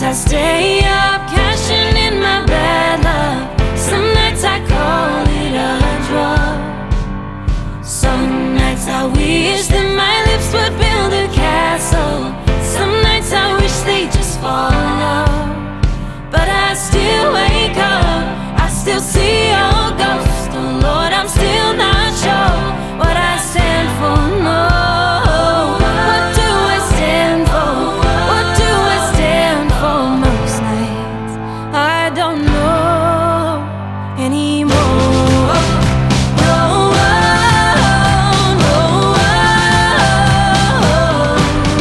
I stay up, cashing in my bad luck. Some nights I call it a draw. Some nights I wish that my lips would build a castle. Some nights I wish they'd just fall off. But I still wake up, I still see your ghost. Oh Lord, I'm still not sure what I stand for, no. What do I stand for? What do I stand for? Most nights I don't know anymore. Oh, oh, oh, oh.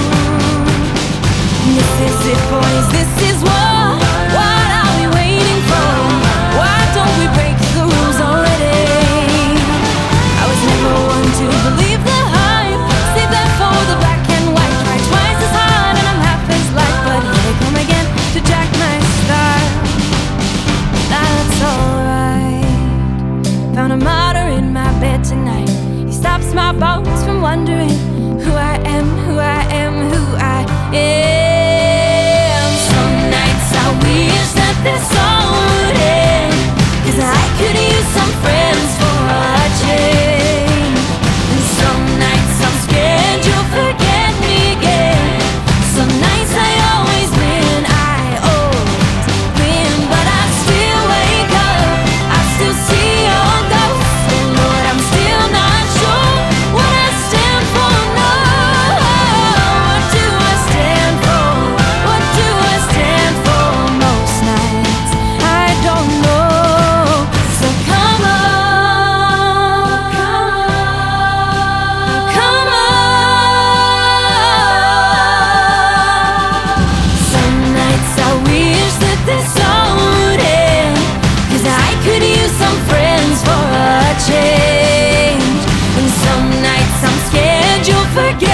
This is it, boys, this is war. What are we waiting for? Why don't we break the rules already? I was never one to believe the hype. Save that for the black and white. Try twice as hard and I'm half as light. But here they come again to jack my style. That's alright. Found a martyr in my bed tonight. He stops my bones from wondering who I am, who I am, who I am. Some nights I wish that this all would end, 'cause I could use some friends for a change. And some nights I'm scared you'll forget me again. Some nights I always win, I always win. But I still wake up, I still see your ghost. Oh Lord, I'm still not sure what I stand for, no. What do I stand for? What do I stand for? Most nights I don't know. So come on, come on. Some nights I wish that this all would end, 'cause I could use some friends for a change. And some nights I'm scared you'll forget